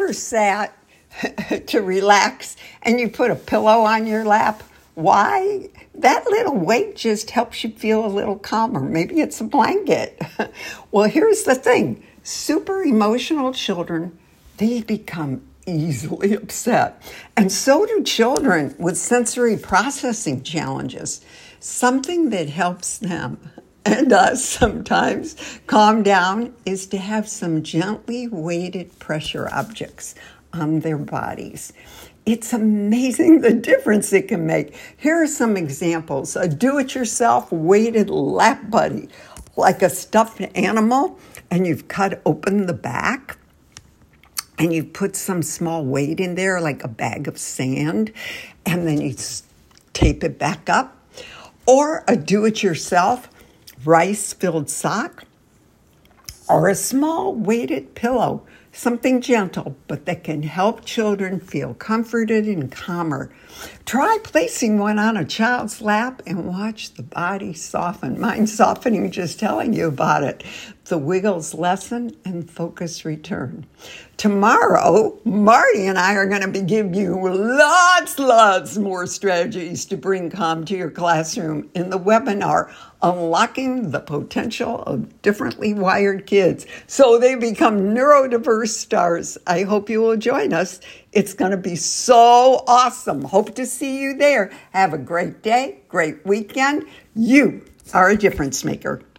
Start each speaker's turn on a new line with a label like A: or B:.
A: ever sat to relax and you put a pillow on your lap? Why? That little weight just helps you feel a little calmer. Maybe it's a blanket. Well, here's the thing. Super emotional children, they become easily upset. And so do children with sensory processing challenges. Something that helps them and us sometimes calm down is to have some gently weighted pressure objects on their bodies. It's amazing the difference it can make. Here are some examples. A do-it-yourself weighted lap buddy, like a stuffed animal, and you've cut open the back, and you put some small weight in there, like a bag of sand, and then you tape it back up. Or a do-it-yourself rice-filled sock, or a small weighted pillow, something gentle, but that can help children feel comforted and calmer. Try placing one on a child's lap and watch the body soften. Mine's softening just telling you about it. The wiggles lessen and focus return. Tomorrow, Marty and I are going to be giving you lots more strategies to bring calm to your classroom in the webinar, Unlocking the Potential of Differently Wired Kids so they become neurodiverse stars. I hope you will join us. It's going to be so awesome. Hope to see you there. Have a great day, great weekend. You are a difference maker.